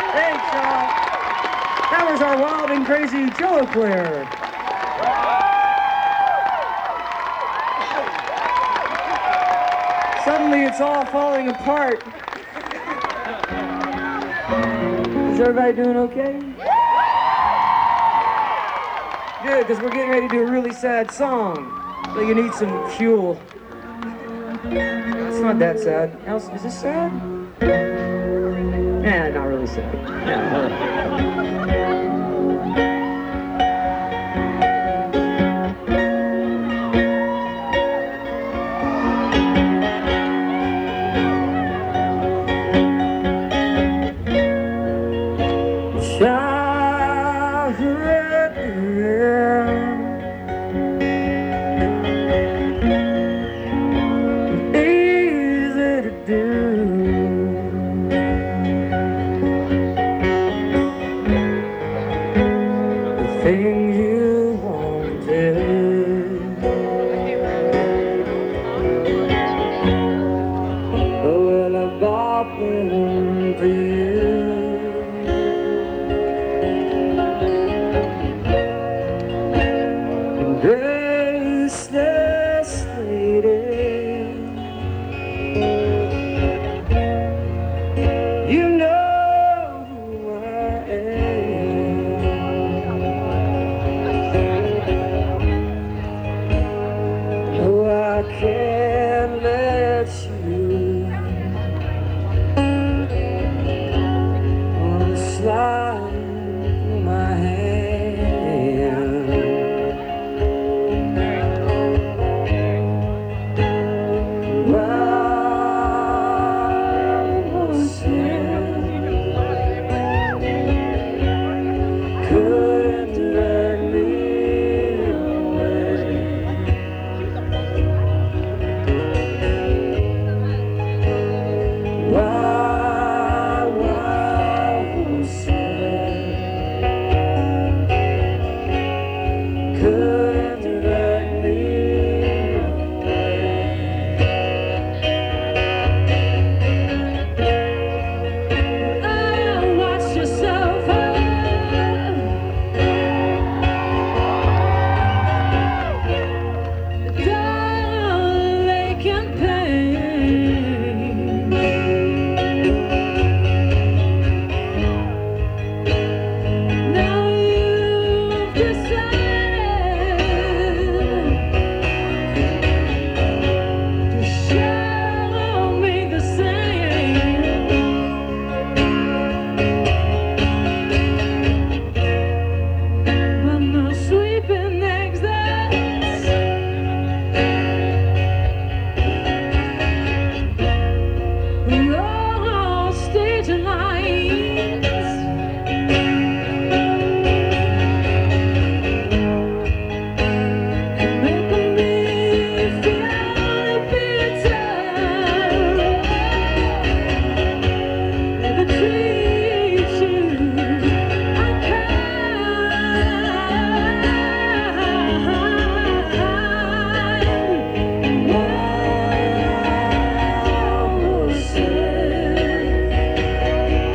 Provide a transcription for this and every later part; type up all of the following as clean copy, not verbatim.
Thanks, y'all. That was our wild and crazy cello player. Suddenly it's all falling apart. Is everybody doing okay? Good, because we're getting ready to do a really sad song. So you need some fuel. It's not that sad. Is this sad? Nah, not really sad. Things you wanted, well, I got them for you. Graceless lady, you know who I am. Oh, I can't let you slide through my hand. Well, couldn't drag me away. Couldn't drag me away. I watched yourself down lake and pain. Now you've decided to show me the same. But no sweeping exits, no stage lines. Making me feel bitter. Never treat you unkind.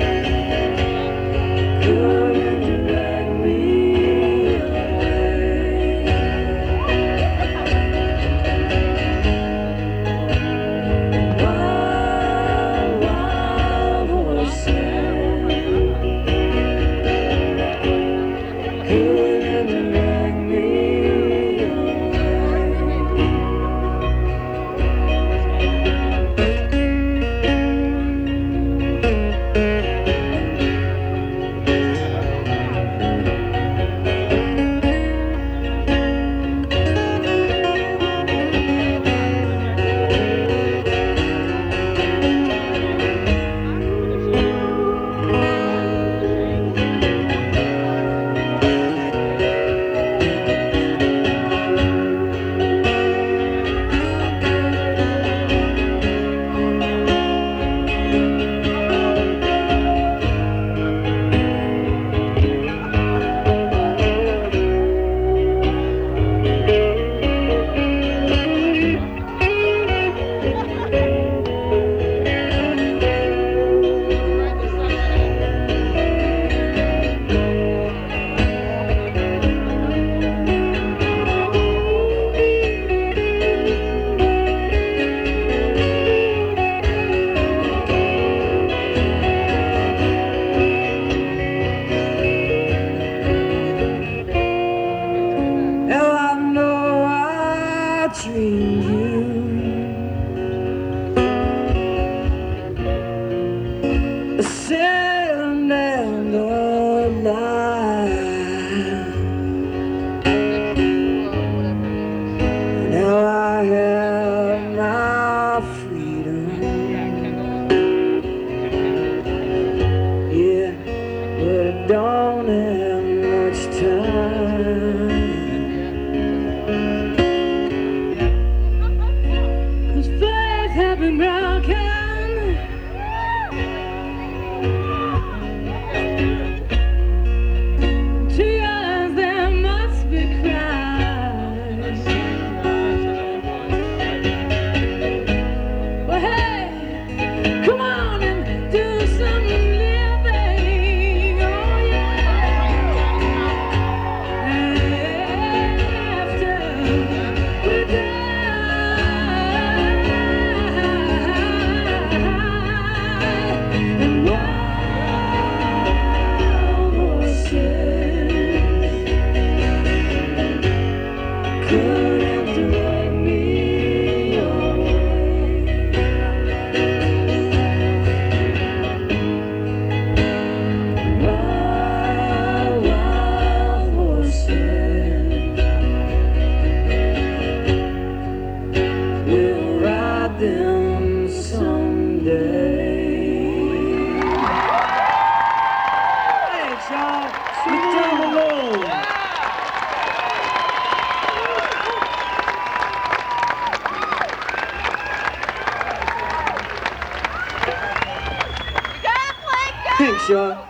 sitting down the line. Now I have my freedom. Yeah, but I don't have much time. 'Cause faith have been broken. Tears there must be cried. Well, hey, come on and do some living. Oh yeah. After we die, and wild horses couldn't drag me away. Wild, wild horses, we'll ride them someday. Thanks, y'all. Get down below. Thanks, y'all.